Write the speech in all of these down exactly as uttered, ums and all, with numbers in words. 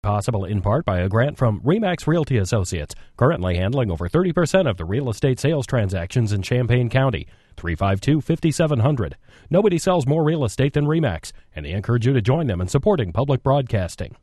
Possible in part by a grant from RE/MAX Realty Associates, currently handling over thirty percent of the real estate sales transactions in Champaign County. three five two, five seven zero zero. Nobody sells more real estate than RE/MAX, and they encourage you to join them in supporting public broadcasting.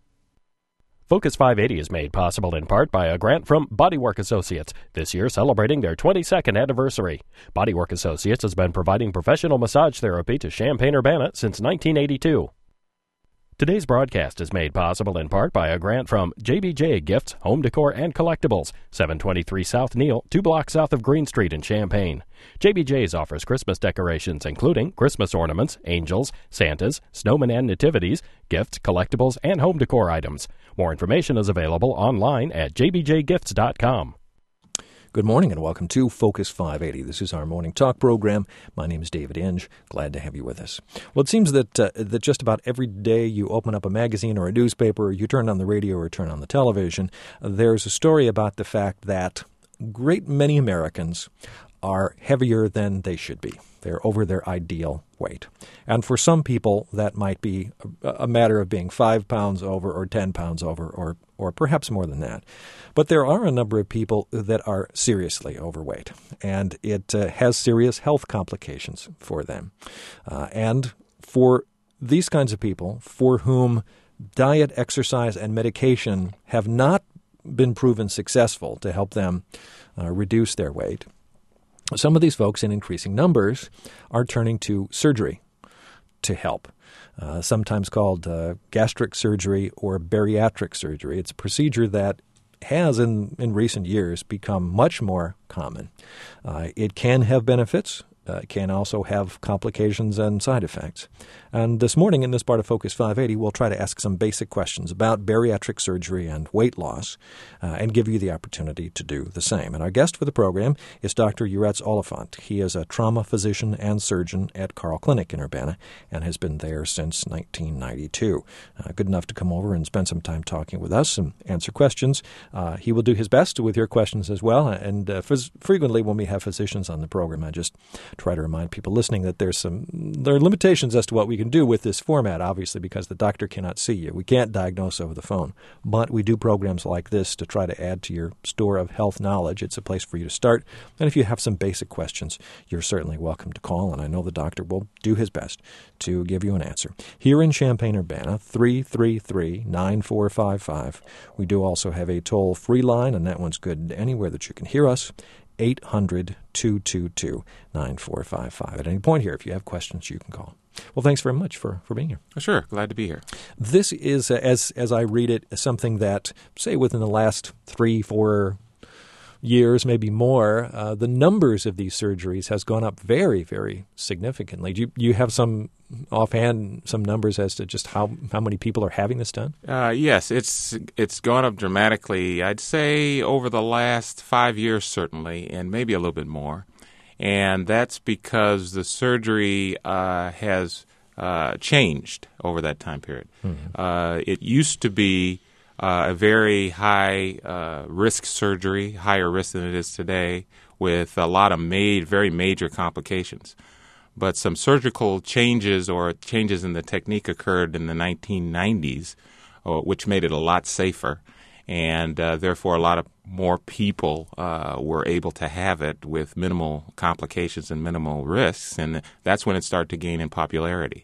Focus five eighty is made possible in part by a grant from Bodywork Associates, this year celebrating their twenty-second anniversary. Bodywork Associates has been providing professional massage therapy to Champaign-Urbana since nineteen eighty-two. Today's broadcast is made possible in part by a grant from J B J Gifts, Home Decor and Collectibles, seven twenty-three South Neal, two blocks south of Green Street in Champaign. J B J's offers Christmas decorations, including Christmas ornaments, angels, Santas, snowmen and nativities, gifts, collectibles, and home decor items. More information is available online at j b j gifts dot com. Good morning and welcome to Focus five eighty. This is our morning talk program. My name is David Inge. Glad to have you with us. Well, it seems that uh, that just about every day you open up a magazine or a newspaper, or you turn on the radio or turn on the television, there's a story about the fact that a great many Americans are heavier than they should be. They're over their ideal weight. And for some people, that might be a, a matter of being five pounds over or ten pounds over or or perhaps more than that. But there are a number of people that are seriously overweight, and it uh, has serious health complications for them. Uh, and for these kinds of people, for whom diet, exercise, and medication have not been proven successful to help them uh, reduce their weight, some of these folks in increasing numbers are turning to surgery to help, uh, sometimes called uh, gastric surgery or bariatric surgery. It's a procedure that has in, in recent years become much more common. Uh, it can have benefits. Uh, can also have complications and side effects. And this morning in this part of Focus five eighty, we'll try to ask some basic questions about bariatric surgery and weight loss uh, and give you the opportunity to do the same. And our guest for the program is Doctor Uretz Oliphant. He is a trauma physician and surgeon at Carle Clinic in Urbana and has been there since nineteen ninety-two. Uh, good enough to come over and spend some time talking with us and answer questions. Uh, he will do his best with your questions as well. And uh, phys- frequently when we have physicians on the program, I just try to remind people listening that there's some there are limitations as to what we can do with this format, obviously, because the doctor cannot see you. We can't diagnose over the phone. But we do programs like this to try to add to your store of health knowledge. It's a place for you to start. And if you have some basic questions, you're certainly welcome to call, and I know the doctor will do his best to give you an answer. Here in Champaign-Urbana, three three three, nine four five five. We do also have a toll-free line, and that one's good anywhere that you can hear us. eight hundred, two two two, nine four five five. At any point here, if you have questions, you can call. Well, thanks very much for, for being here. Sure. Glad to be here. This is, uh, as as I read it, something that, say, within the last three, four years, maybe more, uh, the numbers of these surgeries has gone up very, very significantly. Do you, you have some offhand, some numbers as to just how, how many people are having this done? Uh, yes, it's it's gone up dramatically. I'd say over the last five years, certainly, and maybe a little bit more. And that's because the surgery uh, has uh, changed over that time period. Mm-hmm. Uh, it used to be Uh, a very high uh, risk surgery, higher risk than it is today, with a lot of made, very major complications. But some surgical changes or changes in the technique occurred in the nineteen nineties, uh, which made it a lot safer. And uh, therefore, a lot of more people uh, were able to have it with minimal complications and minimal risks. And that's when it started to gain in popularity.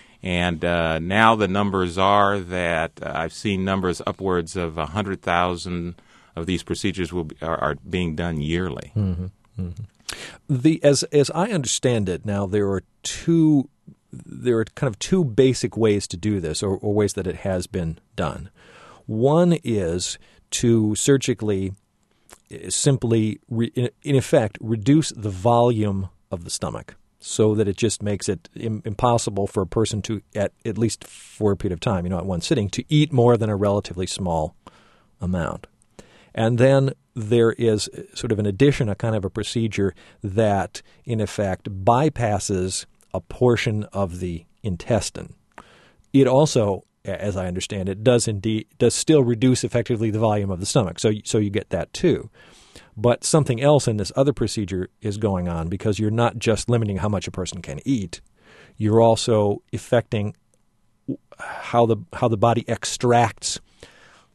And uh, now the numbers are that uh, I've seen numbers upwards of one hundred thousand of these procedures will be, are, are being done yearly. Mm-hmm. Mm-hmm. The as as I understand it now, there are two there are kind of two basic ways to do this, or, or ways that it has been done. One is to surgically, simply, re, in, in effect, reduce the volume of the stomach, so that it just makes it im- impossible for a person to, at at least for a period of time, you know, at one sitting, to eat more than a relatively small amount. And then there is sort of an addition, a kind of a procedure that, in effect, bypasses a portion of the intestine. It also, as I understand it, does indeed does still reduce effectively the volume of the stomach. So, so you get that too. But something else in this other procedure is going on, because you're not just limiting how much a person can eat. You're also affecting how the how the body extracts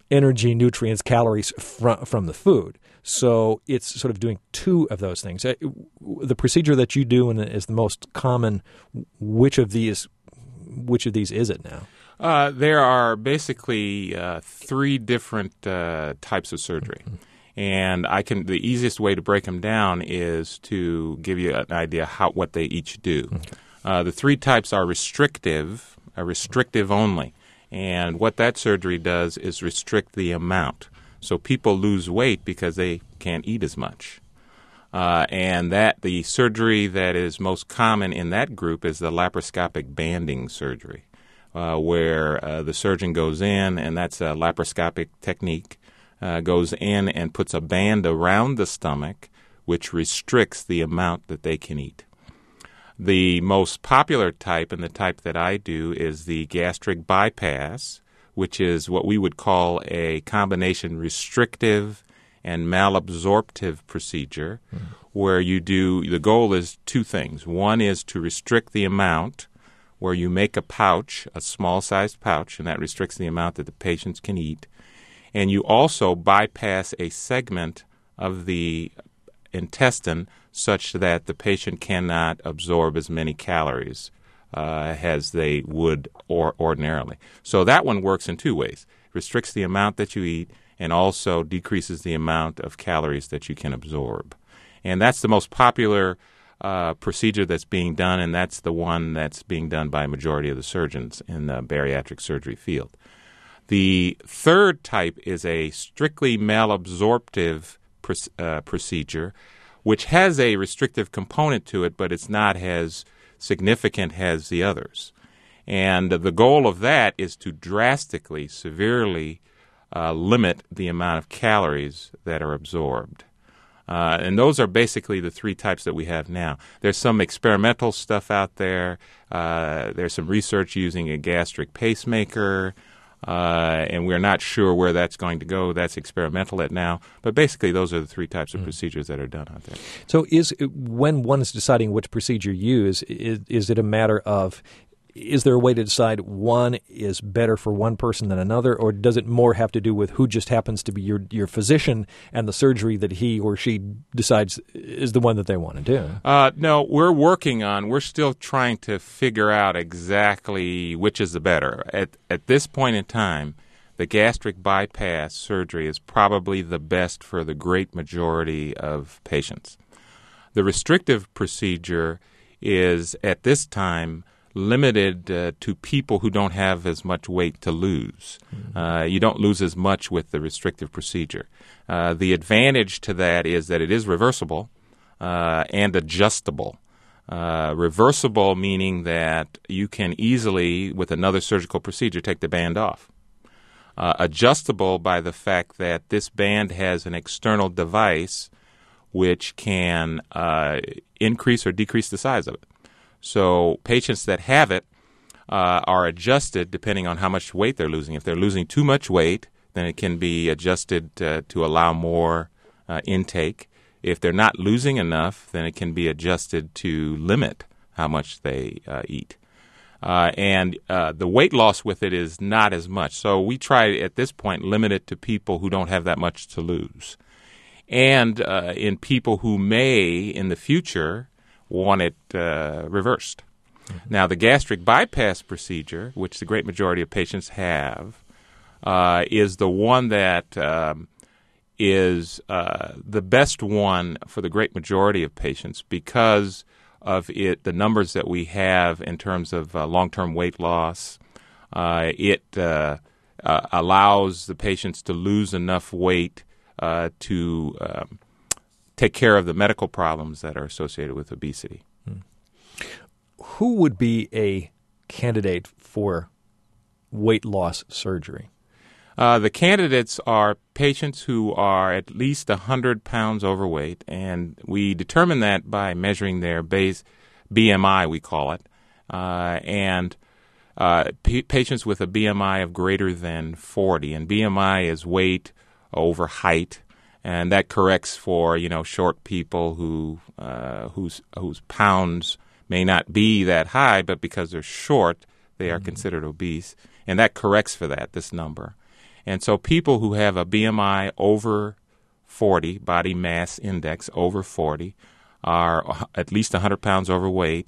energy, nutrients, calories from from the food. So it's sort of doing two of those things. The procedure that you do and is the most common. Which of these? Which of these is it now? Uh, there are basically uh, three different uh, types of surgery. Mm-hmm. And I can the easiest way to break them down is to give you an idea how what they each do. Okay. Uh, the three types are restrictive, uh, restrictive only. And what that surgery does is restrict the amount. So people lose weight because they can't eat as much. Uh, and that the surgery that is most common in that group is the laparoscopic banding surgery. Uh, where uh, the surgeon goes in, and that's a laparoscopic technique, uh, goes in and puts a band around the stomach, which restricts the amount that they can eat. The most popular type, and the type that I do, is the gastric bypass, which is what we would call a combination restrictive and malabsorptive procedure, mm. where you do, the goal is two things. One is to restrict the amount, where you make a pouch, a small-sized pouch, and that restricts the amount that the patients can eat. And you also bypass a segment of the intestine such that the patient cannot absorb as many calories uh, as they would or ordinarily. So that one works in two ways. It restricts the amount that you eat and also decreases the amount of calories that you can absorb. And that's the most popular Uh, procedure that's being done, and that's the one that's being done by a majority of the surgeons in the bariatric surgery field. The third type is a strictly malabsorptive pr- uh, procedure, which has a restrictive component to it, but it's not as significant as the others. And the goal of that is to drastically, severely uh, limit the amount of calories that are absorbed. Uh, and those are basically the three types that we have now. There's some experimental stuff out there. Uh, there's some research using a gastric pacemaker, uh, and we're not sure where that's going to go. That's experimental at now. But basically, those are the three types of mm. procedures that are done out there. So is when one is deciding which procedure to use, is, is it a matter of, is there a way to decide one is better for one person than another, or does it more have to do with who just happens to be your your physician and the surgery that he or she decides is the one that they want to do? Uh, no, we're working on, we're still trying to figure out exactly which is the better. At, at this point in time, the gastric bypass surgery is probably the best for the great majority of patients. The restrictive procedure is, at this time, limited uh, to people who don't have as much weight to lose. Mm-hmm. Uh, you don't lose as much with the restrictive procedure. Uh, the advantage to that is that it is reversible uh, and adjustable. Uh, reversible meaning that you can easily, with another surgical procedure, take the band off. Uh, adjustable by the fact that this band has an external device which can uh, increase or decrease the size of it. So patients that have it uh, are adjusted depending on how much weight they're losing. If they're losing too much weight, then it can be adjusted uh, to allow more uh, intake. If they're not losing enough, then it can be adjusted to limit how much they uh, eat. Uh, and uh, the weight loss with it is not as much. So we try at this point limit it to people who don't have that much to lose. And uh, in people who may, in the future, want it uh, reversed. Mm-hmm. Now, the gastric bypass procedure, which the great majority of patients have, uh, is the one that um, is uh, the best one for the great majority of patients because of it, the numbers that we have in terms of uh, long-term weight loss. Uh, it uh, uh, allows the patients to lose enough weight uh, to um, take care of the medical problems that are associated with obesity. Hmm. Who would be a candidate for weight loss surgery? Uh, the candidates are patients who are at least one hundred pounds overweight, and we determine that by measuring their base B M I, we call it, uh, and uh, p- patients with a B M I of greater than forty, and B M I is weight over height. And that corrects for, you know, short people who uh, whose whose pounds may not be that high, but because they're short, they are mm-hmm. considered obese. And that corrects for that, this number. And so people who have a B M I over forty, body mass index over forty, are at least one hundred pounds overweight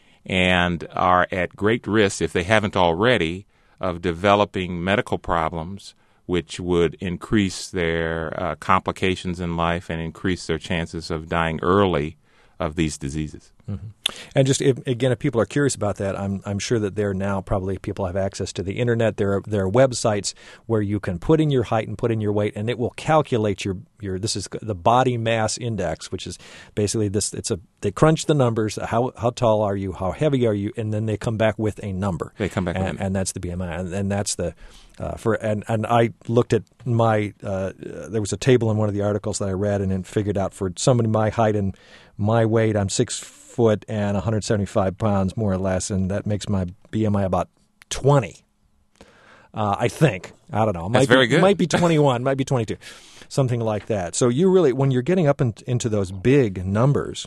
and are at great risk, if they haven't already, of developing medical problems which would increase their uh, complications in life and increase their chances of dying early of these diseases. Mm-hmm. And just if, again, if people are curious about that, I'm I'm sure that there now probably people have access to the internet. There are there are websites where you can put in your height and put in your weight, and it will calculate your your. This is the body mass index, which is basically this. It's a they crunch the numbers. How how tall are you? How heavy are you? And then they come back with a number. They come back, and, with a and that's the B M I, and, and that's the. Uh, for and, and I looked at my uh, there was a table in one of the articles that I read and then figured out for somebody my height and my weight, I'm six foot and one hundred seventy-five pounds more or less, and that makes my B M I about twenty. Uh, I think I don't know. It That's might very be, good. Might be twenty-one, might be twenty-two, something like that. So you really, when you're getting up in, into those big numbers.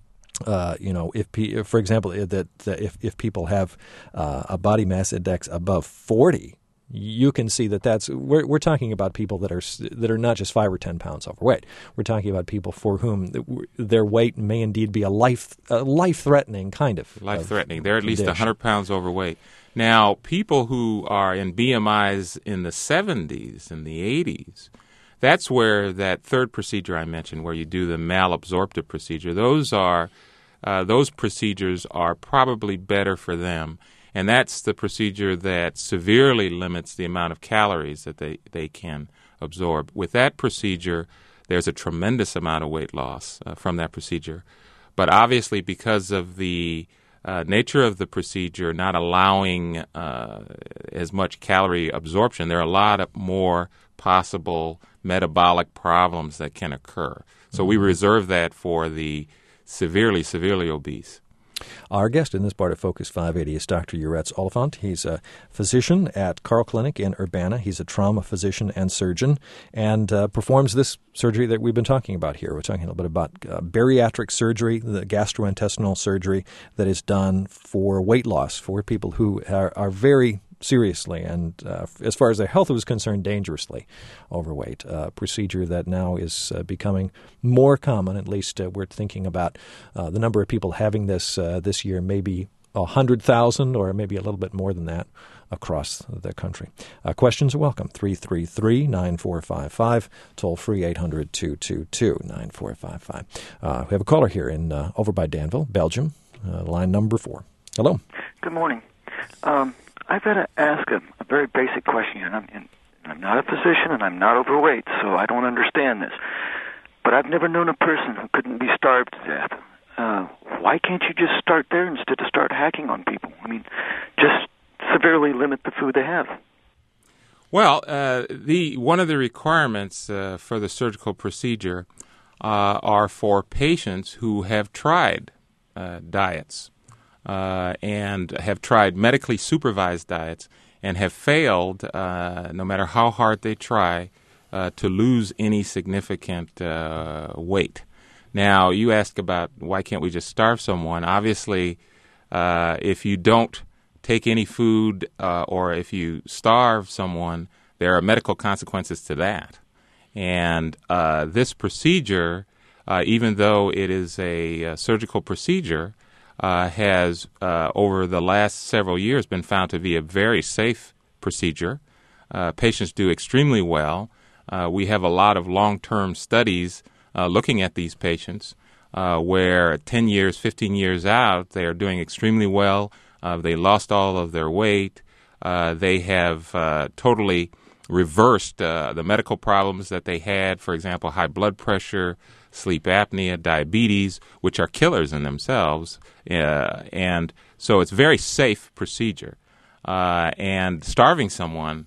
Uh, you know, if, if for example, that, that if if people have uh, a body mass index above forty. You can see that that's we're we're talking about people that are that are not just five or ten pounds overweight. We're talking about people for whom their weight may indeed be a life a life threatening kind of life threatening. They're at least condition. one hundred pounds overweight. Now, people who are in B M Is in the seventies and the eighties, that's where that third procedure I mentioned, where you do the malabsorptive procedure. Those are uh, those procedures are probably better for them. And that's the procedure that severely limits the amount of calories that they, they can absorb. With that procedure, there's a tremendous amount of weight loss uh, from that procedure. But obviously, because of the uh, nature of the procedure not allowing uh, as much calorie absorption, there are a lot of more possible metabolic problems that can occur. So we reserve that for the severely, severely obese. Our guest in this part of Focus five eighty is Doctor Uretz Oliphant. He's a physician at Carle Clinic in Urbana. He's a trauma physician and surgeon and uh, performs this surgery that we've been talking about here. We're talking a little bit about uh, bariatric surgery, the gastrointestinal surgery that is done for weight loss for people who are, are very seriously and, uh, as far as their health was concerned, dangerously overweight. A uh, procedure that now is uh, becoming more common. At least uh, we're thinking about uh, the number of people having this uh, this year, maybe one hundred thousand or maybe a little bit more than that across the country. Uh, questions are welcome. three three three, nine four five five, toll free eight hundred, two two two, nine four five five. Uh, we have a caller here in uh, over by Danville, Belgium, uh, line number four. Hello. Good morning. Um, I've got to ask a, a very basic question here. And I'm, and I'm not a physician and I'm not overweight, so I don't understand this. But I've never known a person who couldn't be starved to death. Uh, why can't you just start there instead of start hacking on people? I mean, just severely limit the food they have. Well, uh, the one of the requirements uh, for the surgical procedure uh, are for patients who have tried uh, diets. Uh, and have tried medically supervised diets and have failed, uh, no matter how hard they try, uh, to lose any significant uh, weight. Now, you ask about why can't we just starve someone. Obviously, uh, if you don't take any food uh, or if you starve someone, there are medical consequences to that. And uh, this procedure, uh, even though it is a, a surgical procedure, Uh, has, uh, over the last several years, been found to be a very safe procedure. Uh, patients do extremely well. Uh, we have a lot of long-term studies uh, looking at these patients uh, where ten years, fifteen years out, they are doing extremely well. Uh, they lost all of their weight. Uh, they have uh, totally reversed uh, the medical problems that they had, for example, high blood pressure, sleep apnea, diabetes, which are killers in themselves. Uh, and so it's a very safe procedure. Uh, and starving someone,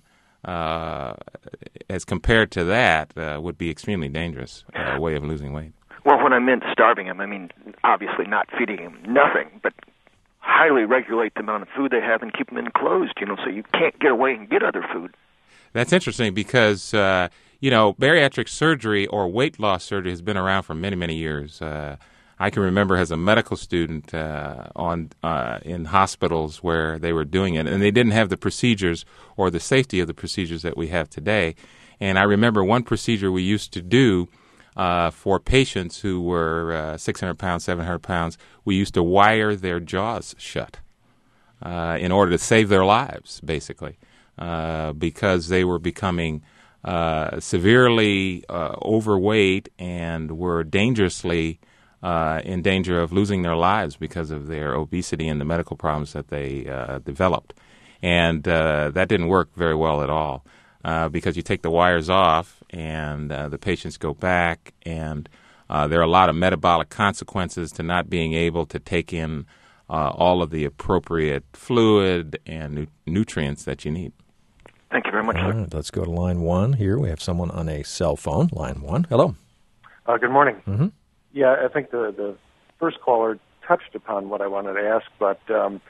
uh, as compared to that, uh, would be extremely dangerous uh, way of losing weight. Well, when I meant starving him, I mean obviously not feeding him nothing, but highly regulate the amount of food they have and keep them enclosed, you know, so you can't get away and get other food. That's interesting because, uh, you know, bariatric surgery or weight loss surgery has been around for many, many years. Uh, I can remember as a medical student uh, on uh, in hospitals where they were doing it, and they didn't have the procedures or the safety of the procedures that we have today. And I remember one procedure we used to do uh, for patients who were uh, six hundred pounds, seven hundred pounds. We used to wire their jaws shut uh, in order to save their lives, basically, uh, because they were becoming uh, severely uh, overweight and were dangerously uh, in danger of losing their lives because of their obesity and the medical problems that they uh, developed. And uh, that didn't work very well at all. Uh, because you take the wires off and uh, the patients go back, and uh, there are a lot of metabolic consequences to not being able to take in uh, all of the appropriate fluid and nu- nutrients that you need. Thank you very much, All sir. right, let's go to line one here. We have someone on a cell phone. Line one. Hello. Uh, good morning. Mm-hmm. Yeah, I think the, the first caller touched upon what I wanted to ask, but um,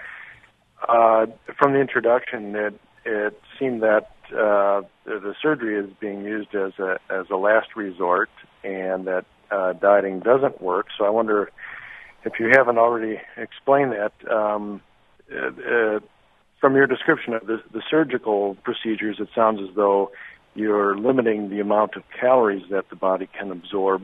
uh, from the introduction, it, it seemed that uh, the, the surgery is being used as a as a last resort, and that uh, dieting doesn't work. So I wonder if you haven't already explained that. Um, uh, uh, from your description of the, the surgical procedures, it sounds as though you're limiting the amount of calories that the body can absorb,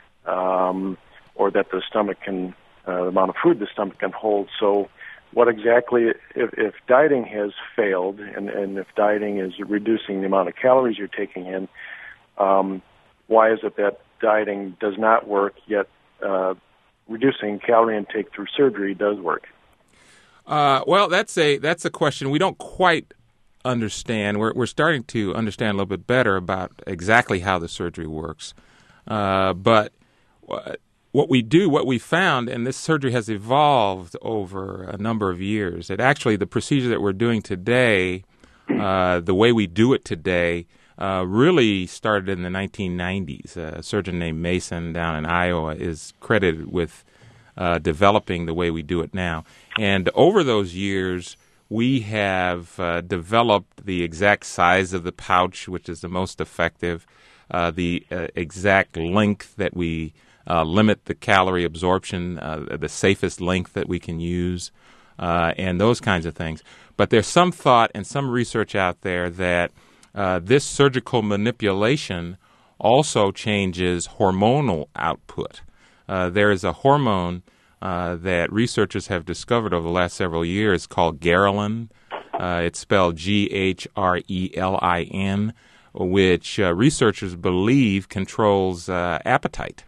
um, or that the stomach can, uh, the amount of food the stomach can hold. So what exactly, if, if dieting has failed, and, and if dieting is reducing the amount of calories you're taking in, um, why is it that dieting does not work, yet uh, reducing calorie intake through surgery does work? Uh, well, that's a that's a question we don't quite understand. We're we're starting to understand a little bit better about exactly how the surgery works, uh, but. Uh, What we do, what we found, and this surgery has evolved over a number of years, that actually the procedure that we're doing today, uh, the way we do it today, uh, really started in the nineteen nineties. Uh, a surgeon named Mason down in Iowa is credited with uh, developing the way we do it now. And over those years, we have uh, developed the exact size of the pouch, which is the most effective, uh, the uh, exact length that we Uh, limit the calorie absorption, uh, the safest length that we can use, uh, and those kinds of things. But there's some thought and some research out there that uh, this surgical manipulation also changes hormonal output. Uh, there is a hormone uh, that researchers have discovered over the last several years called ghrelin. Uh, it's spelled G H R E L I N, which uh, researchers believe controls uh, appetite.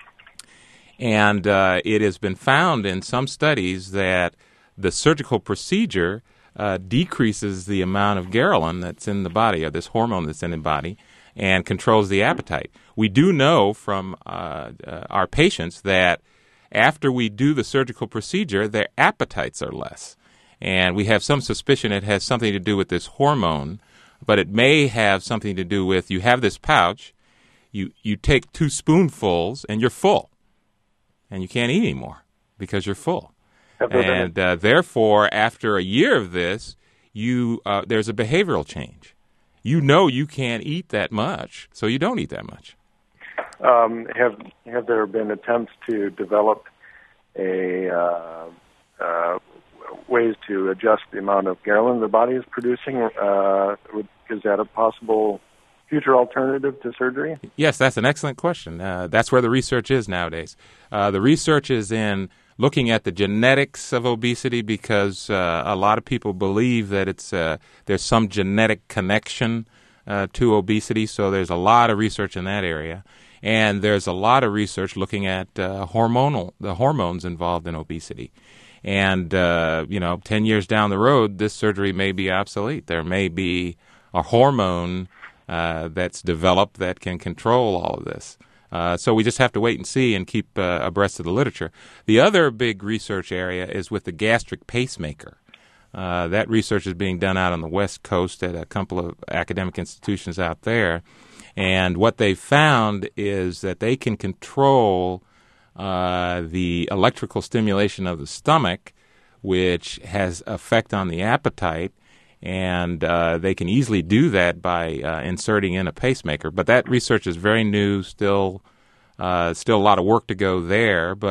And uh, it has been found in some studies that the surgical procedure uh, decreases the amount of ghrelin that's in the body, or this hormone that's in the body, and controls the appetite. We do know from uh, uh, our patients that after we do the surgical procedure, their appetites are less. And we have some suspicion it has something to do with this hormone, but it may have something to do with you have this pouch, you, you take two spoonfuls, and you're full. And you can't eat anymore because you're full. And uh, therefore, after a year of this, you uh, there's a behavioral change. You know you can't eat that much, so you don't eat that much. Um, have have there been attempts to develop a uh, uh, ways to adjust the amount of ghrelin the body is producing? Uh, is that a possible future alternative to surgery? Yes, that's an excellent question. Uh, that's where the research is nowadays. Uh, the research is in looking at the genetics of obesity, because uh, a lot of people believe that it's uh, there's some genetic connection uh, to obesity. So there's a lot of research in that area, and there's a lot of research looking at uh, hormonal the hormones involved in obesity. And uh, you know, ten years down the road, this surgery may be obsolete. There may be a hormone Uh, that's developed that can control all of this. Uh, so we just have to wait and see and keep uh, abreast of the literature. The other big research area is with the gastric pacemaker. Uh, that research is being done out on the West Coast at a couple of academic institutions out there. And what they've found is that they can control uh, the electrical stimulation of the stomach, which has effect on the appetite. And uh, they can easily do that by uh, inserting in a pacemaker. But that research is very new, still uh, still a lot of work to go there. But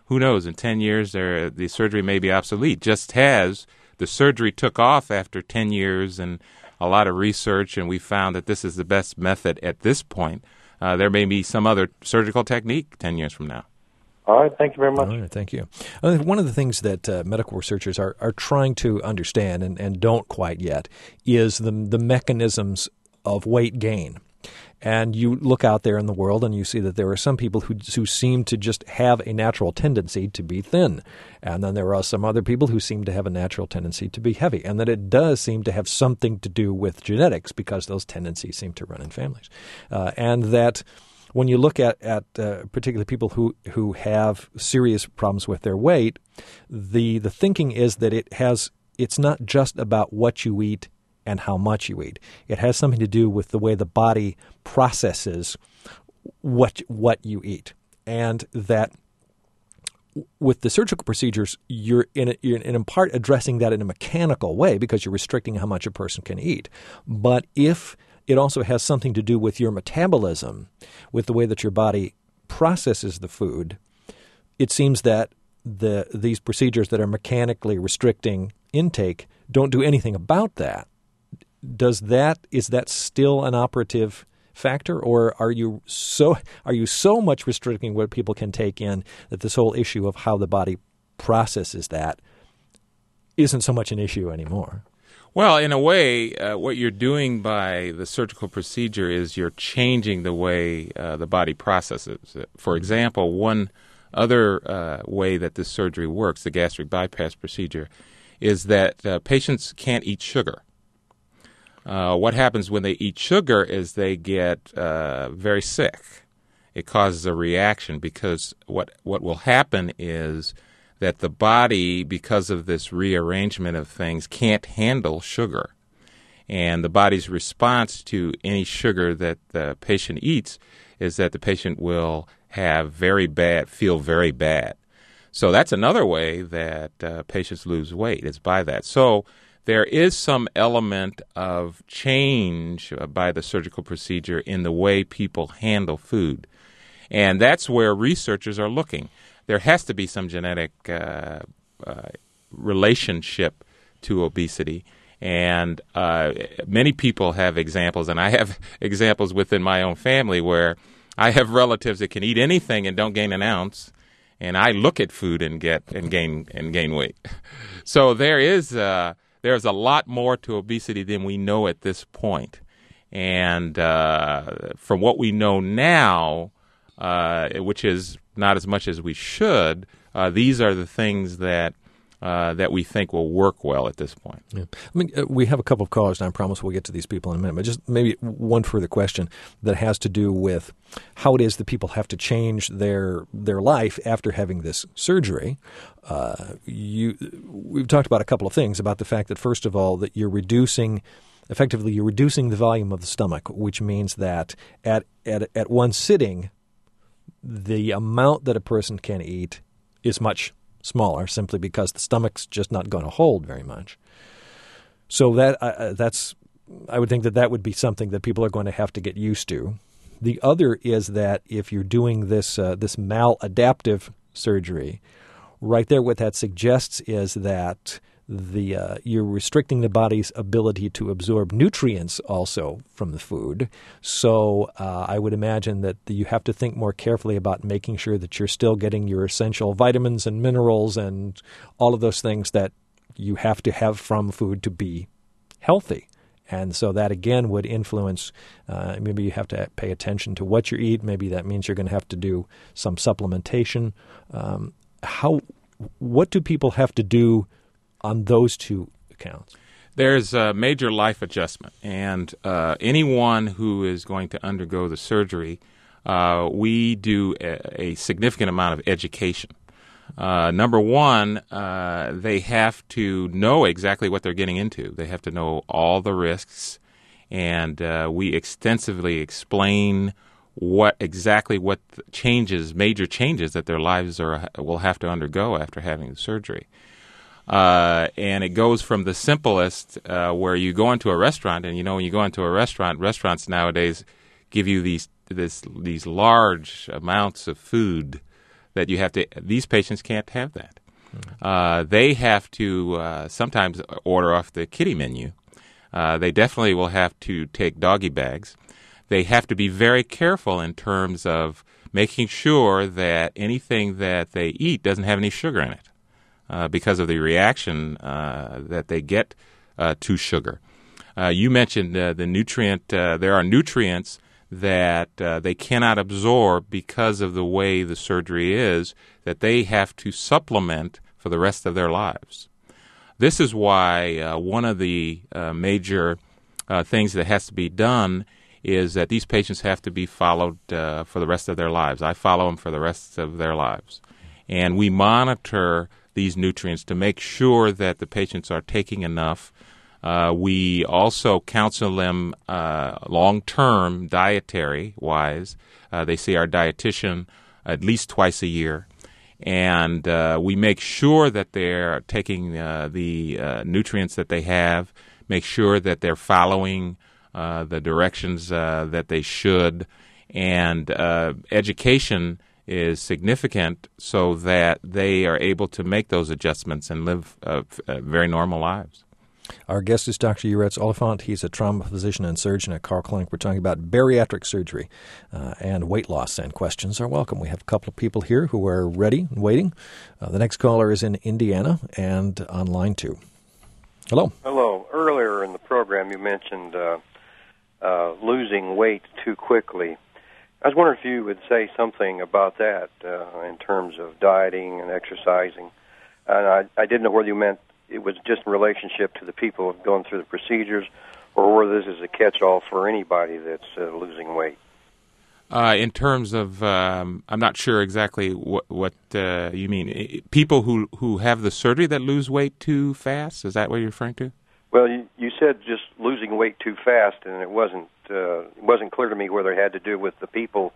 who knows, in ten years, there, the surgery may be obsolete, just as the surgery took off after ten years and a lot of research, and we found that this is the best method at this point. Uh, there may be some other surgical technique ten years from now. All right. Thank you very much. All right. Thank you. I think one of the things that uh, medical researchers are, are trying to understand and, and don't quite yet is the the mechanisms of weight gain. And you look out there in the world and you see that there are some people who who seem to just have a natural tendency to be thin. And then there are some other people who seem to have a natural tendency to be heavy. And that it does seem to have something to do with genetics because those tendencies seem to run in families. Uh, and that when you look at, at uh, particularly people who, who have serious problems with their weight, the the thinking is that it has it's not just about what you eat and how much you eat. It has something to do with the way the body processes what what you eat, and that with the surgical procedures, you're in a, you're in part addressing that in a mechanical way because you're restricting how much a person can eat. But if it also has something to do with your metabolism, with the way that your body processes the food, it seems that the these procedures that are mechanically restricting intake don't do anything about that. Does that is that still an operative factor, or are you so are you so much restricting what people can take in that this whole issue of how the body processes that isn't so much an issue anymore? Well, in a way, uh, what you're doing by the surgical procedure is you're changing the way uh, the body processes it. For example, one other uh, way that this surgery works, the gastric bypass procedure, is that uh, patients can't eat sugar. Uh, what happens when they eat sugar is they get uh, very sick. It causes a reaction because what what will happen is that the body, because of this rearrangement of things, can't handle sugar. And the body's response to any sugar that the patient eats is that the patient will have very bad, feel very bad. So that's another way that uh, patients lose weight, is by that. So there is some element of change uh, by the surgical procedure in the way people handle food. And that's where researchers are looking. There has to be some genetic uh, uh, relationship to obesity. And uh, many people have examples, and I have examples within my own family where I have relatives that can eat anything and don't gain an ounce, and I look at food and get and gain and gain weight. So there is uh, there's a lot more to obesity than we know at this point. And uh, from what we know now, uh, which is not as much as we should, uh, these are the things that uh, that we think will work well at this point. Yeah. I mean, uh, we have a couple of callers, and I promise we'll get to these people in a minute. But just maybe one further question that has to do with how it is that people have to change their their life after having this surgery. Uh, you, we've talked about a couple of things about the fact that, first of all, that you're reducing. Effectively, you're reducing the volume of the stomach, which means that at at at one sitting, the amount that a person can eat is much smaller, simply because the stomach's just not going to hold very much. So that uh, that's, I would think that that would be something that people are going to have to get used to. The other is that if you're doing this uh, this maladaptive surgery, right there, what that suggests is that the uh, you're restricting the body's ability to absorb nutrients also from the food. So uh, I would imagine that you have to think more carefully about making sure that you're still getting your essential vitamins and minerals and all of those things that you have to have from food to be healthy. And so that, again, would influence, uh, maybe you have to pay attention to what you eat. Maybe that means you're going to have to do some supplementation. Um, how? What do people have to do on those two accounts? There's a major life adjustment, and uh, anyone who is going to undergo the surgery, uh, we do a, a significant amount of education. Uh, number one, uh, they have to know exactly what they're getting into. They have to know all the risks, and uh, we extensively explain what exactly what changes, major changes that their lives are will have to undergo after having the surgery. Uh, and it goes from the simplest, uh, where you go into a restaurant, and you know when you go into a restaurant, restaurants nowadays give you these this these large amounts of food that you have to. These patients can't have that. Uh, they have to uh, sometimes order off the kiddie menu. Uh, they definitely will have to take doggy bags. They have to be very careful in terms of making sure that anything that they eat doesn't have any sugar in it uh, because of the reaction uh, that they get uh, to sugar. Uh, you mentioned uh, the nutrient. Uh, there are nutrients that uh, they cannot absorb because of the way the surgery is, that they have to supplement for the rest of their lives. This is why uh, one of the uh, major uh, things that has to be done is that these patients have to be followed uh, for the rest of their lives. I follow them for the rest of their lives. And we monitor these nutrients to make sure that the patients are taking enough. Uh, we also counsel them uh, long-term dietary-wise. Uh, they see our dietitian at least twice a year. And uh, we make sure that they're taking uh, the uh, nutrients that they have, make sure that they're following uh, the directions uh, that they should. And uh, education is significant so that they are able to make those adjustments and live uh, uh, very normal lives. Our guest is Doctor Uretz Oliphant. He's a trauma physician and surgeon at Carle Clinic. We're talking about bariatric surgery, uh, and weight loss, and questions are welcome. We have a couple of people here who are ready and waiting. Uh, the next caller is in Indiana and on line two. Hello. Hello. Earlier in the program you mentioned uh, uh, losing weight too quickly. I was wondering if you would say something about that uh, in terms of dieting and exercising. And I, I didn't know whether you meant it was just in relationship to the people going through the procedures, or whether this is a catch-all for anybody that's uh, losing weight. Uh, in terms of, um, I'm not sure exactly what, what uh, you mean. People who, who have the surgery that lose weight too fast, is that what you're referring to? Well, you, you said just losing weight too fast, and it wasn't uh, it wasn't clear to me whether it had to do with the people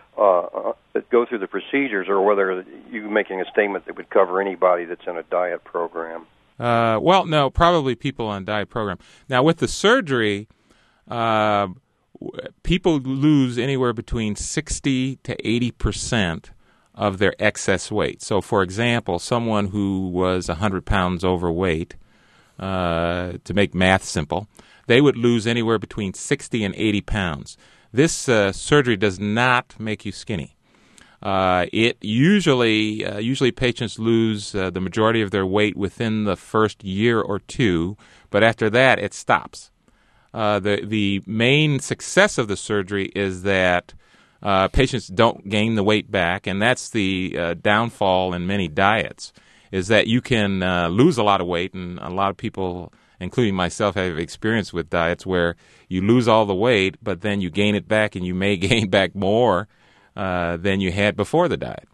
uh, that go through the procedures, or whether you making a statement that would cover anybody that's in a diet program. Uh, well, no, probably people on diet program. Now, with the surgery, uh, people lose anywhere between sixty to eighty percent of their excess weight. So, for example, someone who was one hundred pounds overweight, uh, to make math simple, they would lose anywhere between sixty and eighty pounds. This uh, surgery does not make you skinny. Uh, it usually, uh, usually patients lose uh, the majority of their weight within the first year or two, but after that, it stops. Uh, the the main success of the surgery is that uh, patients don't gain the weight back, and that's the uh, downfall in many diets, is that you can uh, lose a lot of weight, and a lot of people, including myself, have experience with diets where you lose all the weight, but then you gain it back, and you may gain back more Uh, than you had before the diet.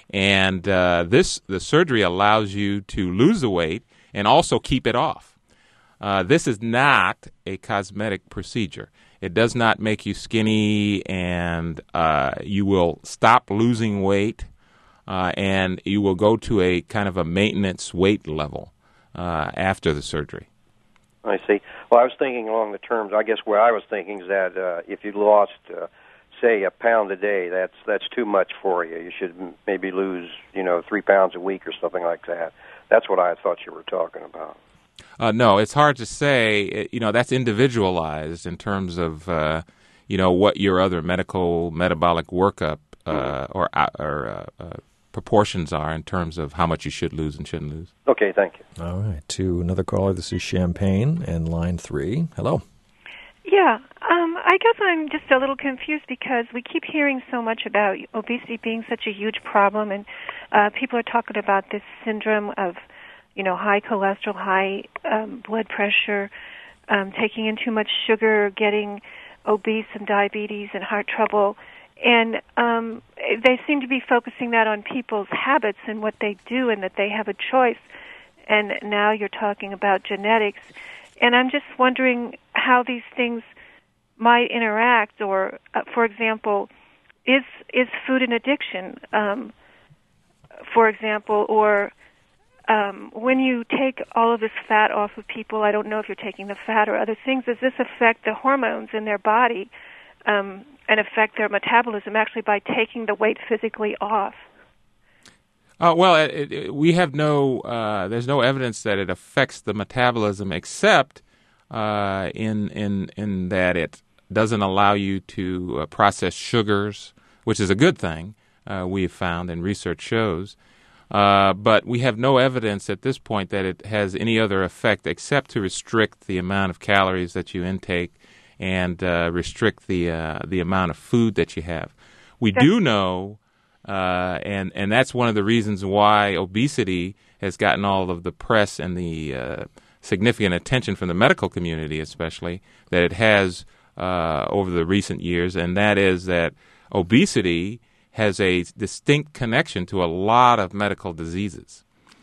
And uh, this the surgery allows you to lose the weight and also keep it off. Uh, this is not a cosmetic procedure. It does not make you skinny, and uh, you will stop losing weight, uh, and you will go to a kind of a maintenance weight level uh, after the surgery. I see. Well, I was thinking along the terms, I guess where I was thinking is that uh, if you lost uh, say a pound a day, that's that's too much for you. You should maybe lose, you know, three pounds a week or something like that. That's what I thought you were talking about. Uh, no, it's hard to say. You know, that's individualized in terms of, uh, you know, what your other medical metabolic workup uh, mm-hmm. or, or uh, uh, proportions are in terms of how much you should lose and shouldn't lose. Okay, thank you. All right, to another caller. This is Champaign and line three. Hello. Yeah, um, I guess I'm just a little confused because we keep hearing so much about obesity being such a huge problem, and uh, people are talking about this syndrome of, you know, high cholesterol, high um, blood pressure, um, taking in too much sugar, getting obese and diabetes and heart trouble, and um, they seem to be focusing that on people's habits and what they do, and that they have a choice. And now you're talking about genetics. And I'm just wondering how these things might interact, or, uh, for example, is is food an addiction, um, for example, or um, when you take all of this fat off of people, I don't know if you're taking the fat or other things, does this affect the hormones in their body um, and affect their metabolism actually by taking the weight physically off? Uh, well, it, it, we have no, uh, there's no evidence that it affects the metabolism except uh, in, in, in that it doesn't allow you to uh, process sugars, which is a good thing, uh, we have found and research shows. Uh, but we have no evidence at this point that it has any other effect except to restrict the amount of calories that you intake and uh, restrict the uh, the amount of food that you have. We okay. do know, uh, and and that's one of the reasons why obesity has gotten all of the press and the uh, significant attention from the medical community, especially that it has uh, over the recent years, and that is that obesity has a distinct connection to a lot of medical diseases.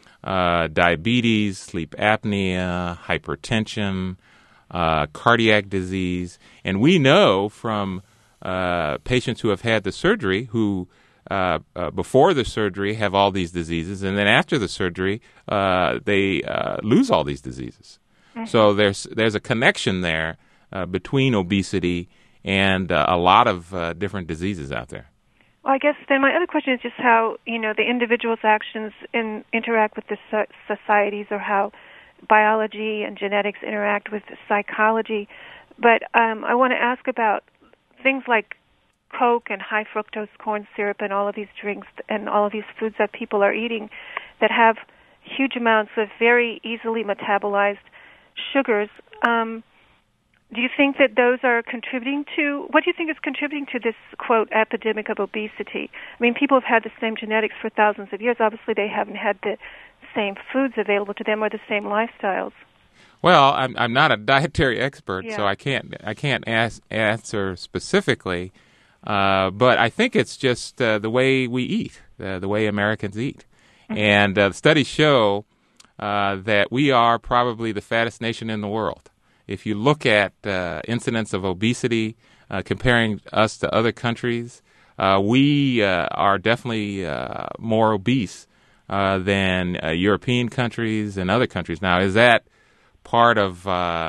Uh, diabetes, sleep apnea, hypertension, uh, cardiac disease. And we know from uh, patients who have had the surgery who, uh, uh, before the surgery, have all these diseases, and then after the surgery, uh, they uh, lose all these diseases. Mm-hmm. So there's, there's a connection there uh, between obesity and uh, a lot of uh, different diseases out there. Well, I guess then my other question is just how, you know, the individual's actions in, interact with the so- societies, or how biology and genetics interact with psychology. But um, I want to ask about things like Coke and high fructose corn syrup and all of these drinks and all of these foods that people are eating that have huge amounts of very easily metabolized sugars. Um Do you think that those are contributing to, what do you think is contributing to this, quote, epidemic of obesity? I mean, people have had the same genetics for thousands of years. Obviously, they haven't had the same foods available to them or the same lifestyles. Well, I'm I'm not a dietary expert, yeah. so I can't I can't ask, answer specifically. Uh, but I think it's just uh, the way we eat, uh, the way Americans eat. Mm-hmm. And uh, studies show uh, that we are probably the fattest nation in the world. If you look at uh, incidence of obesity, uh, comparing us to other countries, uh, we uh, are definitely uh, more obese uh, than uh, European countries and other countries. Now, is that part of uh,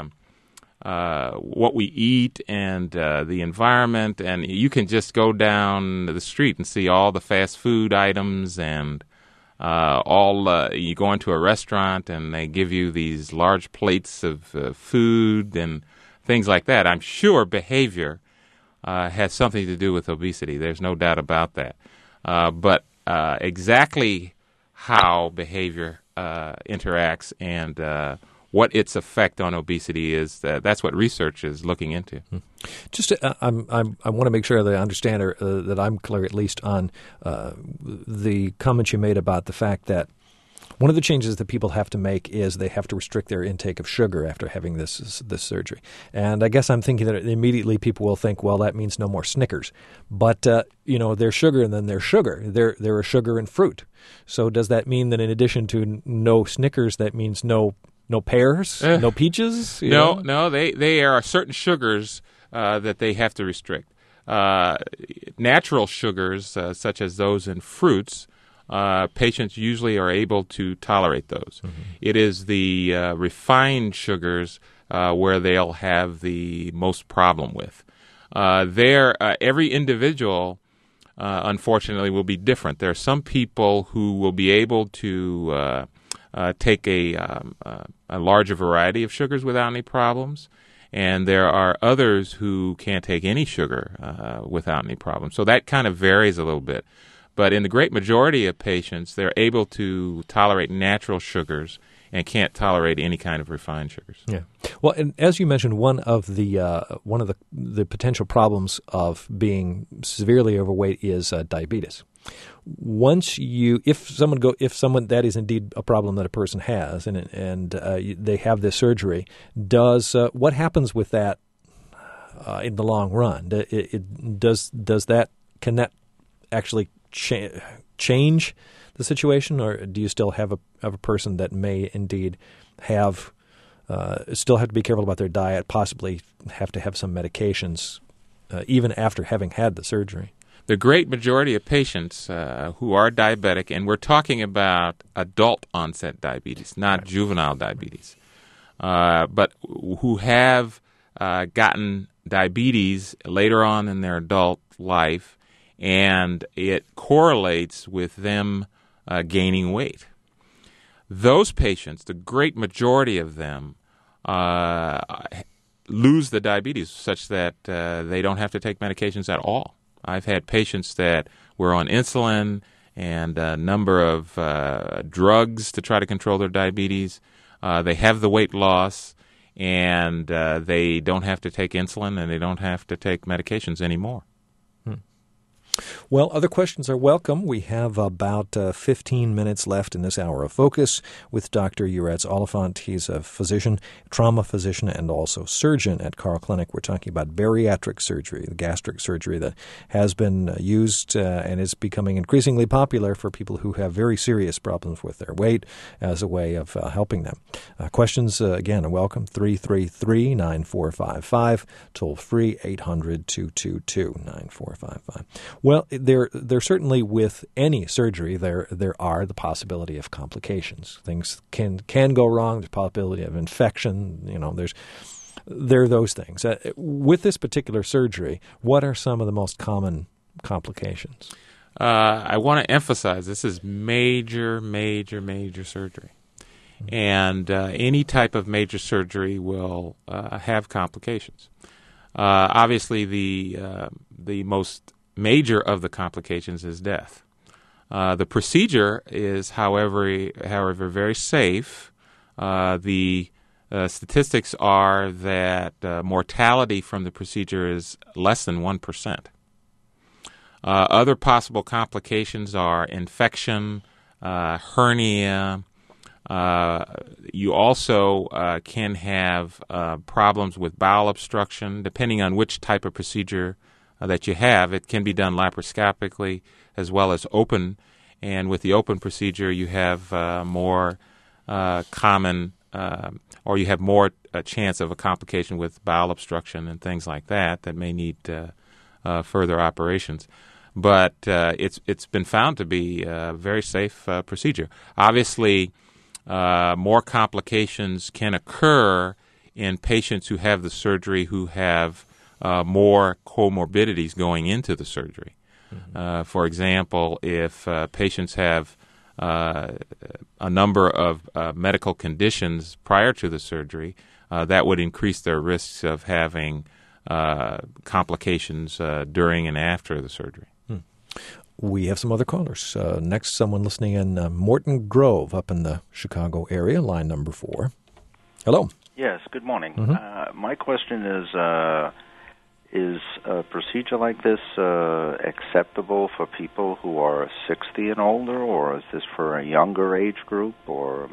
uh, what we eat and uh, the environment? And you can just go down the street and see all the fast food items and Uh, all uh, you go into a restaurant and they give you these large plates of uh, food and things like that. I'm sure behavior uh, has something to do with obesity. There's no doubt about that. Uh, but uh, exactly how behavior uh, interacts and uh, what its effect on obesity is, uh, that's what research is looking into. Just, uh, I'm, I'm, I want to make sure that I understand, or uh, that I'm clear at least on uh, the comments you made about the fact that one of the changes that people have to make is they have to restrict their intake of sugar after having this this surgery. And I guess I'm thinking that immediately people will think, well, that means no more Snickers. But, uh, you know, there's sugar and then there's sugar. There, there are sugar and fruit. So does that mean that in addition to no Snickers, that means no No pears, uh, no peaches? No, know? no. They they are certain sugars uh, that they have to restrict. Uh, natural sugars, uh, such as those in fruits, uh, patients usually are able to tolerate those. Mm-hmm. It is the uh, refined sugars uh, where they'll have the most problem with. Uh, there, uh, every individual, uh, unfortunately, will be different. There are some people who will be able to Uh, Uh, take a, um, uh, a larger variety of sugars without any problems, and there are others who can't take any sugar uh, without any problems. So that kind of varies a little bit. But in the great majority of patients, they're able to tolerate natural sugars and can't tolerate any kind of refined sugars. Yeah. Well, and as you mentioned, one of the uh, one of the the potential problems of being severely overweight is uh, diabetes. Once you, if someone go, if someone that is indeed a problem that a person has, and and uh, they have this surgery, does uh, what happens with that uh, in the long run? It, it, does does that can that actually cha- change the situation, or do you still have a have a person that may indeed have uh, still have to be careful about their diet, possibly have to have some medications uh, even after having had the surgery? The great majority of patients uh, who are diabetic, and we're talking about adult-onset diabetes, not right. juvenile diabetes, uh, but who have uh, gotten diabetes later on in their adult life, and it correlates with them uh, gaining weight. Those patients, the great majority of them, uh, lose the diabetes such that uh, they don't have to take medications at all. I've had patients that were on insulin and a number of uh, drugs to try to control their diabetes. Uh, they have the weight loss, and uh, they don't have to take insulin, and they don't have to take medications anymore. Well, other questions are welcome. We have about uh, fifteen minutes left in this hour of focus with Doctor Uratz Oliphant. He's a physician, trauma physician, and also surgeon at Carle Clinic. We're talking about bariatric surgery, the gastric surgery that has been uh, used uh, and is becoming increasingly popular for people who have very serious problems with their weight as a way of uh, helping them. Uh, questions, uh, again, are welcome. three three three, nine four five five, toll free eight hundred, two two two, nine four five five. Well, there, there certainly with any surgery, there there are the possibility of complications. Things can can go wrong. There's possibility of infection. You know, there's there are those things. Uh, with this particular surgery, what are some of the most common complications? Uh, I want to emphasize this is major, major, major surgery. Mm-hmm. And uh, any type of major surgery will uh, have complications. Uh, obviously, the uh, the most major of the complications is death. Uh, the procedure is, however, however, very safe. Uh, the uh, statistics are that uh, mortality from the procedure is less than one percent. Uh, other possible complications are infection, uh, hernia. Uh, you also uh, can have uh, problems with bowel obstruction, depending on which type of procedure Uh, that you have. It can be done laparoscopically as well as open, and with the open procedure you have uh, more uh, common uh, or you have more uh, chance of a complication with bowel obstruction and things like that that may need uh, uh, further operations. But uh, it's it's been found to be a very safe uh, procedure. Obviously, uh, more complications can occur in patients who have the surgery who have Uh, more comorbidities going into the surgery. Mm-hmm. Uh, for example, if uh, patients have uh, a number of uh, medical conditions prior to the surgery, uh, that would increase their risks of having uh, complications uh, during and after the surgery. Hmm. We have some other callers. Uh, next, someone listening in uh, Morton Grove up in the Chicago area, line number four. Hello. Yes, good morning. Mm-hmm. Uh, my question is, uh, is a procedure like this uh, acceptable for people who are sixty and older, or is this for a younger age group, or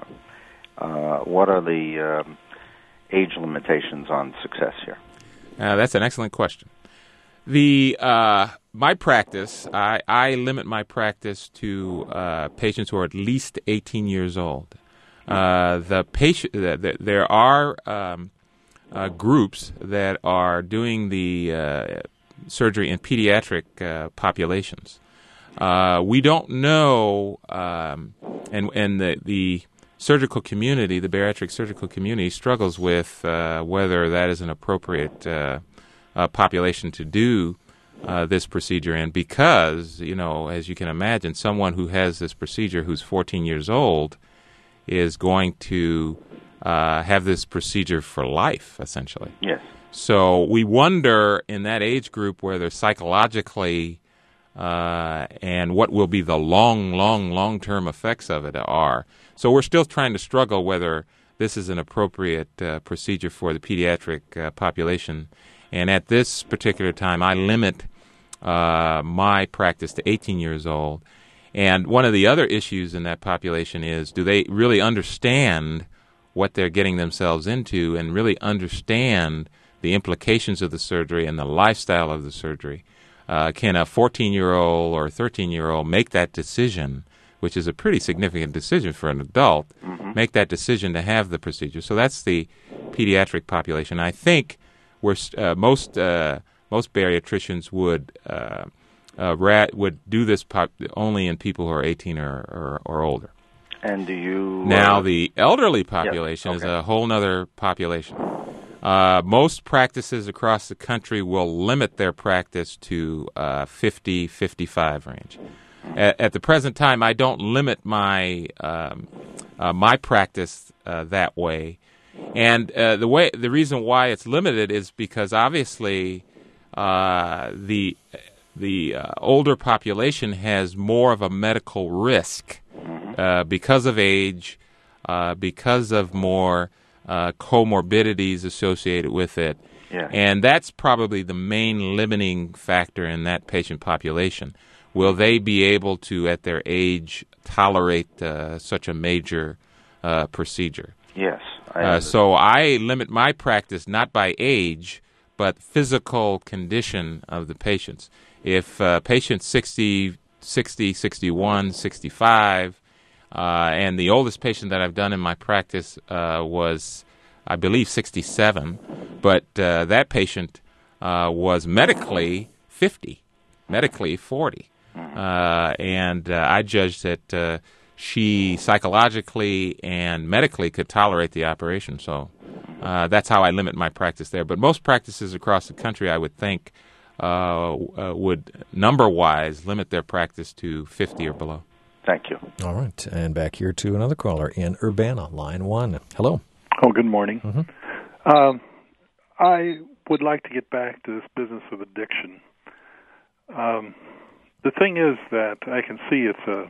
uh, what are the um, age limitations on success here? Uh, that's an excellent question. The uh, my practice, I, I limit my practice to uh, patients who are at least eighteen years old. Uh, the patient, the, the, there are um, uh, groups that are doing the uh, surgery in pediatric uh, populations. Uh, we don't know, um, and and the the surgical community, the bariatric surgical community, struggles with uh, whether that is an appropriate uh, uh, population to do uh, this procedure in, because, you know, as you can imagine, someone who has this procedure who's fourteen years old is going to uh, have this procedure for life, essentially. Yes. So we wonder in that age group whether psychologically uh, and what will be the long, long, long-term effects of it are. So we're still trying to struggle whether this is an appropriate uh, procedure for the pediatric uh, population. And at this particular time, I limit uh, my practice to eighteen years old. And one of the other issues in that population is, do they really understand what they're getting themselves into and really understand the implications of the surgery and the lifestyle of the surgery? Uh, can a fourteen-year-old or a thirteen-year-old make that decision, which is a pretty significant decision for an adult, mm-hmm. make that decision to have the procedure? So that's the pediatric population. I think we're, uh, most uh, most bariatricians would uh, uh, rat, would do this pop- only in people who are eighteen or, or, or older. And do you... Now, uh, the elderly population yeah, okay. is a whole other population. Uh, most practices across the country will limit their practice to uh, fifty, fifty-five range. At, at the present time, I don't limit my um, uh, my practice uh, that way, and uh, the way the reason why it's limited is because obviously uh, the the uh, older population has more of a medical risk uh, because of age, uh, because of more uh, comorbidities associated with it. Yeah. And that's probably the main limiting factor in that patient population. Will they be able to, at their age, tolerate uh, such a major uh, procedure? Yes. I uh, so I limit my practice not by age, but physical condition of the patients. If uh, patient's sixty, sixty, sixty-one, sixty-five, uh, and the oldest patient that I've done in my practice uh, was, I believe, sixty-seven, but uh, that patient uh, was medically fifty, medically forty. Uh, and uh, I judged that uh, she psychologically and medically could tolerate the operation. So uh, that's how I limit my practice there. But most practices across the country, I would think, uh, uh, would number-wise limit their practice to fifty or below. Thank you. All right. And back here to another caller in Urbana, line one. Hello. Oh, good morning. Mm-hmm. Um, I would like to get back to this business of addiction. Um, the thing is that I can see it's a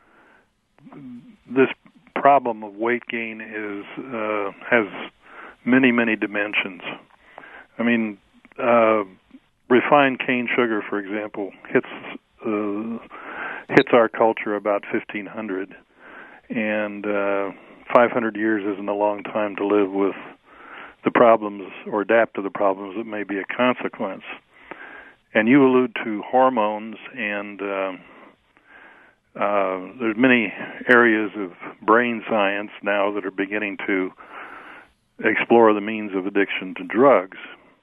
this problem of weight gain is uh, has many many dimensions. I mean, uh, refined cane sugar, for example, hits uh, hits our culture about fifteen hundred, and uh, five hundred years isn't a long time to live with the problems or adapt to the problems that may be a consequence. And you allude to hormones, and uh, uh, there's many areas of brain science now that are beginning to explore the means of addiction to drugs.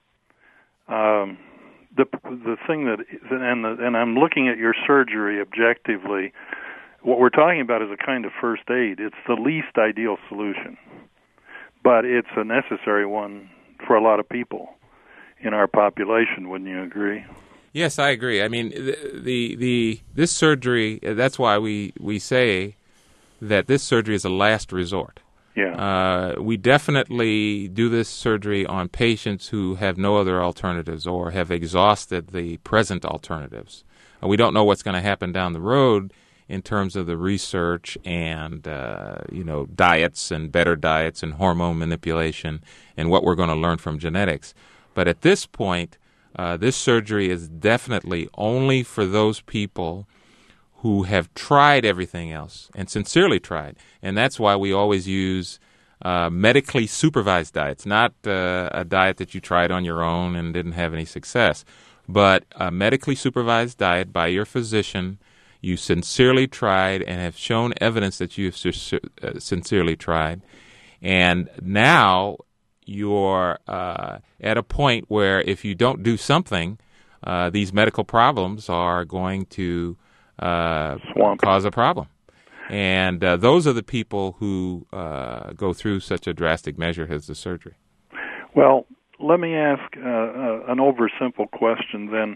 Um, the the thing that and the, and I'm looking at your surgery objectively. What we're talking about is a kind of first aid. It's the least ideal solution, but it's a necessary one for a lot of people in our population. Wouldn't you agree? Yes, I agree. I mean, the the, the this surgery. That's why we, we say that this surgery is a last resort. Yeah. Uh, we definitely do this surgery on patients who have no other alternatives or have exhausted the present alternatives. Uh, we don't know what's going to happen down the road in terms of the research and, uh, you know, diets and better diets and hormone manipulation and what we're going to learn from genetics. But at this point, uh, this surgery is definitely only for those people who have tried everything else and sincerely tried. And that's why we always use uh, medically supervised diets, not uh, a diet that you tried on your own and didn't have any success, but a medically supervised diet by your physician. You sincerely tried and have shown evidence that you have sincerely tried. And now you're uh, at a point where if you don't do something, uh, these medical problems are going to uh, cause a problem. And uh, those are the people who uh, go through such a drastic measure as the surgery. Well, let me ask uh, uh, an oversimple question then.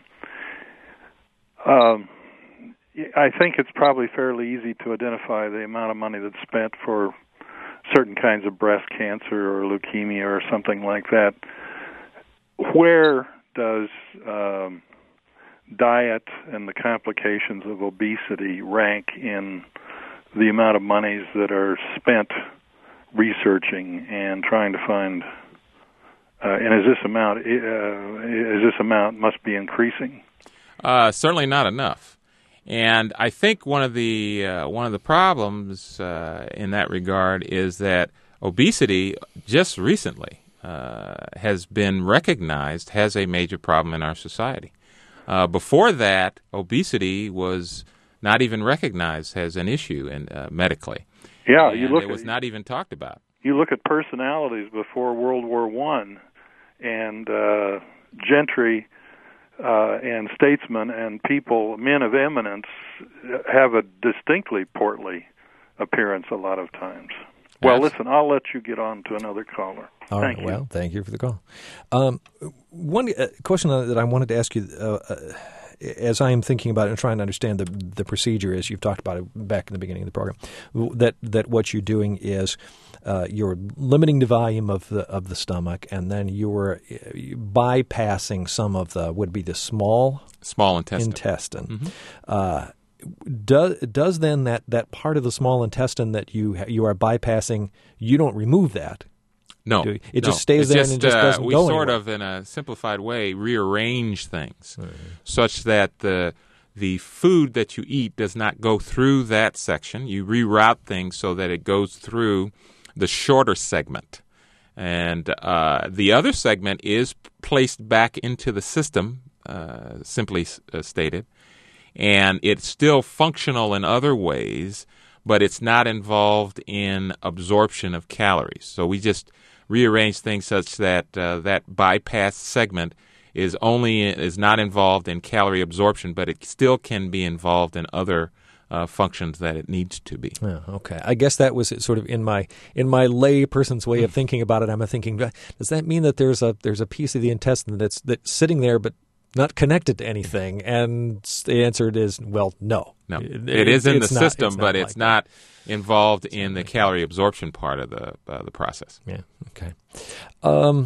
Um, I think it's probably fairly easy to identify the amount of money that's spent for certain kinds of breast cancer or leukemia or something like that. Where does um, diet and the complications of obesity rank in the amount of monies that are spent researching and trying to find? Uh, and is this amount uh, is this amount must be increasing? Uh, certainly not enough. And I think one of the uh, one of the problems uh, in that regard is that obesity just recently uh, has been recognized as a major problem in our society. Uh, before that, obesity was not even recognized as an issue in, uh, medically. Yeah, and you look. It was at, not even talked about. You look at personalities before World War One, and uh, gentry. Uh, and statesmen and people, men of eminence, have a distinctly portly appearance a lot of times. Well, yes. Listen, I'll let you get on to another caller. All thank right. you. Well, thank you for the call. Um, one uh, question that I wanted to ask you, uh, uh, as I am thinking about it and trying to understand the the procedure, as you've talked about it back in the beginning of the program, that that what you're doing is uh, you're limiting the volume of the of the stomach, and then you're bypassing some of the would be the small small intestine. intestine. Mm-hmm. Uh, does does then that, that part of the small intestine that you you are bypassing, you don't remove that? No, it no. just stays it's there just, and it just uh, doesn't we go sort anywhere. of, in a simplified way, rearrange things Right. such that the the food that you eat does not go through that section. You reroute things so that it goes through the shorter segment, and uh, the other segment is placed back into the system, uh, simply uh, stated, and it's still functional in other ways, but it's not involved in absorption of calories. So we just rearrange things such that uh, that bypass segment is only is not involved in calorie absorption, but it still can be involved in other uh, functions that it needs to be. Yeah, okay. I guess that was sort of in my in my lay person's way of thinking about it. I'm thinking, does that mean that there's a there's a piece of the intestine that's that's sitting there but not connected to anything? And the answer is, well, no. No, it, it is in the not, system, it's but like it's not involved in the calorie absorption part of the uh, the process. Yeah. Okay. Um,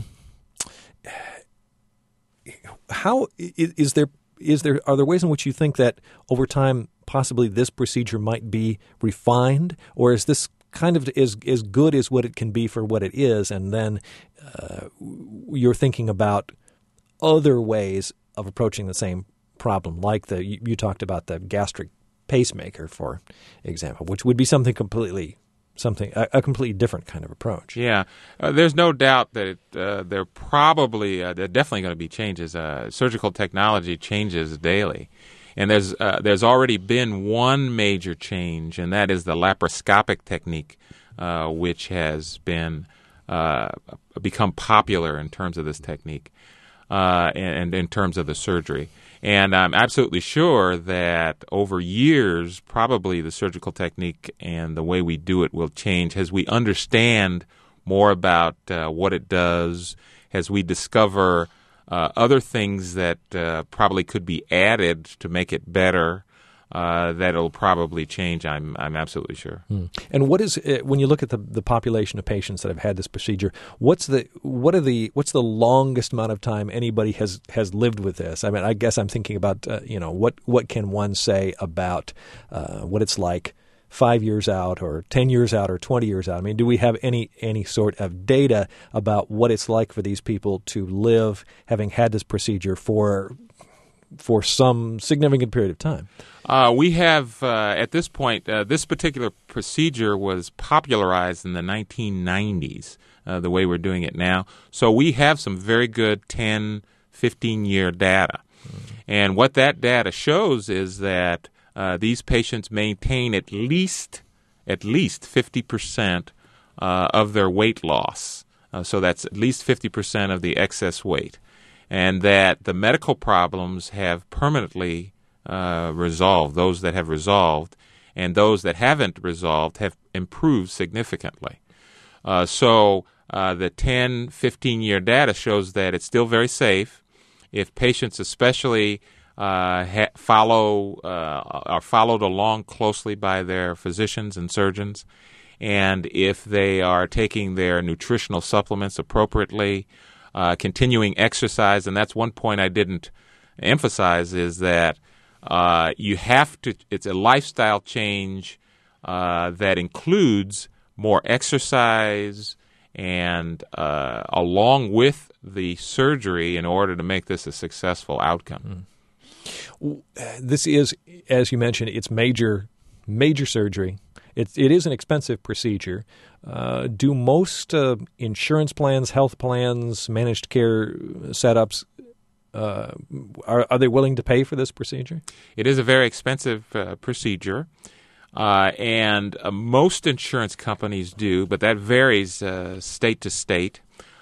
how is, is there is there are there ways in which you think that over time possibly this procedure might be refined, or is this kind of as as good as what it can be for what it is, and then uh, you're thinking about other ways of approaching the same problem, like the you, you talked about the gastric pacemaker, for example, which would be something completely something a, a completely different kind of approach. Yeah, uh, there's no doubt that it, uh, there probably uh, there are definitely going to be changes. Uh, surgical technology changes daily, and there's uh, there's already been one major change, and that is the laparoscopic technique, uh, which has been uh, become popular in terms of this technique, uh, and, and in terms of the surgery. And I'm absolutely sure that over years, probably the surgical technique and the way we do it will change as we understand more about uh, what it does, as we discover uh, other things that uh, probably could be added to make it better. Uh, that'll probably change. I'm I'm absolutely sure. Hmm. And what is uh, when you look at the, the population of patients that have had this procedure? What's the what are the what's the longest amount of time anybody has, has lived with this? I mean, I guess I'm thinking about uh, you know what what can one say about uh, what it's like five years out, or ten years out, or twenty years out? I mean, do we have any any sort of data about what it's like for these people to live having had this procedure for for some significant period of time? Uh, we have, uh, at this point, uh, this particular procedure was popularized in the nineteen nineties, uh, the way we're doing it now. So we have some very good ten, fifteen-year data. Mm-hmm. And what that data shows is that uh, these patients maintain at least, at least fifty percent uh, of their weight loss. Uh, so that's at least fifty percent of the excess weight. And that the medical problems have permanently uh, resolved, those that have resolved, and those that haven't resolved have improved significantly. Uh, so uh, the ten, fifteen-year data shows that it's still very safe. If patients especially uh, ha- follow uh, are followed along closely by their physicians and surgeons, and if they are taking their nutritional supplements appropriately, Uh, continuing exercise, and that's one point I didn't emphasize, is that uh, you have to, it's a lifestyle change uh, that includes more exercise and uh, along with the surgery in order to make this a successful outcome. Mm. This is, as you mentioned, it's major, major surgery. It, it is an expensive procedure. Uh, do most uh, insurance plans, health plans, managed care setups, uh, are, are they willing to pay for this procedure? It is a very expensive uh, procedure, uh, and uh, most insurance companies do, but that varies uh, state to state.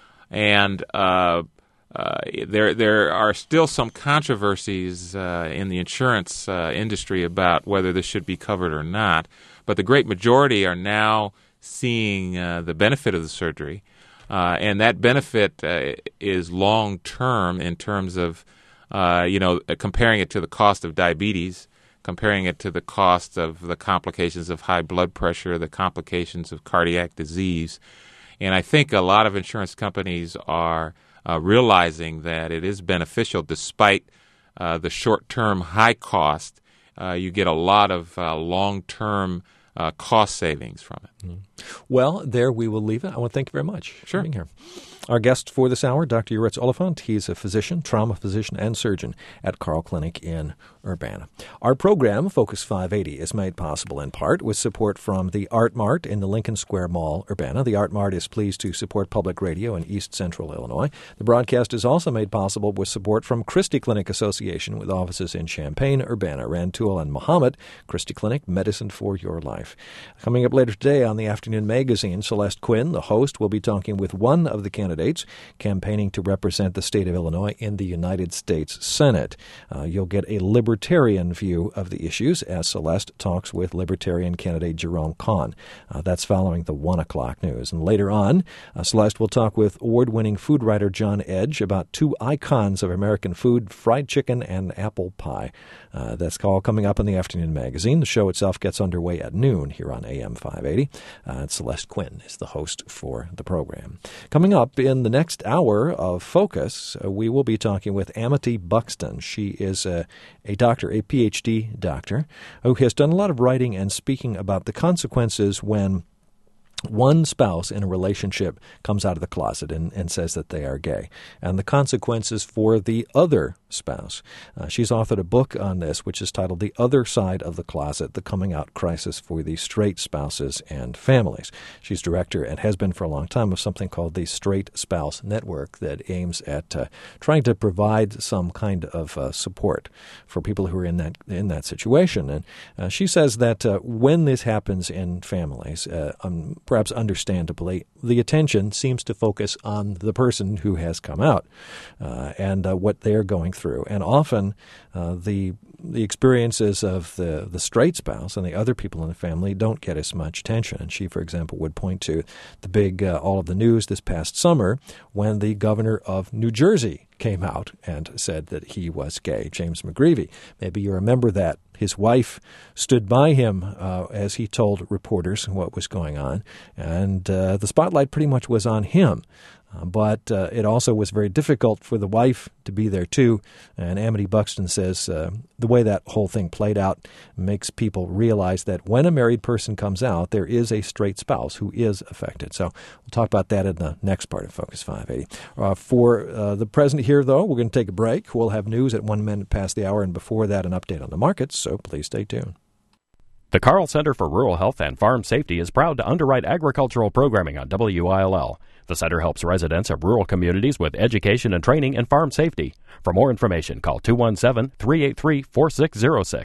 And uh, uh, there there are still some controversies uh, in the insurance uh, industry about whether this should be covered or not. But the great majority are now seeing uh, the benefit of the surgery, uh, and that benefit uh, is long-term in terms of uh, you know, comparing it to the cost of diabetes, comparing it to the cost of the complications of high blood pressure, the complications of cardiac disease. And I think a lot of insurance companies are uh, realizing that it is beneficial despite uh, the short-term high cost. Uh, you get a lot of uh, long-term uh, cost savings from it. Mm. Well, there we will leave it. I want to thank you very much sure. for being here. Our guest for this hour, Doctor Uretz Oliphant. He's a physician, trauma physician, and surgeon at Carle Clinic in Urbana. Our program, Focus five eighty, is made possible in part with support from the Art Mart in the Lincoln Square Mall, Urbana. The Art Mart is pleased to support public radio in East Central Illinois. The broadcast is also made possible with support from Christie Clinic Association with offices in Champaign, Urbana, Rantoul, and Mahomet. Christie Clinic, medicine for your life. Coming up later today on the Afternoon Magazine, Celeste Quinn, the host, will be talking with one of the candidates campaigning to represent the state of Illinois in the United States Senate. Uh, you'll get a libertarian view of the issues as Celeste talks with Libertarian candidate Jerome Kahn. Uh, that's following the one o'clock news. And later on, uh, Celeste will talk with award-winning food writer John Edge about two icons of American food, fried chicken and apple pie. Uh, that's all coming up in the Afternoon Magazine. The show itself gets underway at noon here on A M five eighty. Uh, Celeste Quinn is the host for the program. Coming up in the next hour of Focus, uh, we will be talking with Amity Buxton. She is a, a doctor, a P H D doctor, who has done a lot of writing and speaking about the consequences when one spouse in a relationship comes out of the closet and, and says that they are gay, and the consequences for the other spouse. Uh, she's authored a book on this, which is titled The Other Side of the Closet, The Coming Out Crisis for the Straight Spouses and Families. She's director, and has been for a long time, of something called the Straight Spouse Network that aims at uh, trying to provide some kind of uh, support for people who are in that in that situation. And uh, she says that uh, when this happens in families, uh, um, perhaps understandably, the attention seems to focus on the person who has come out uh, and uh, what they're going through. And often uh, the the experiences of the, the straight spouse and the other people in the family don't get as much attention. And she, for example, would point to the big uh, all of the news this past summer when the governor of New Jersey came out and said that he was gay, James McGreevey. Maybe you remember that. His wife stood by him uh, as he told reporters what was going on, and uh, the spotlight pretty much was on him. Uh, but uh, it also was very difficult for the wife to be there, too. And Amity Buxton says uh, the way that whole thing played out makes people realize that when a married person comes out, there is a straight spouse who is affected. So we'll talk about that in the next part of Focus five eighty. Uh, for uh, the present here, though, we're going to take a break. We'll have news at one minute past the hour, and before that, an update on the markets. So please stay tuned. The Carle Center for Rural Health and Farm Safety is proud to underwrite agricultural programming on W I L L. The center helps residents of rural communities with education and training in farm safety. For more information, call two one seven, three eight three, four six zero six.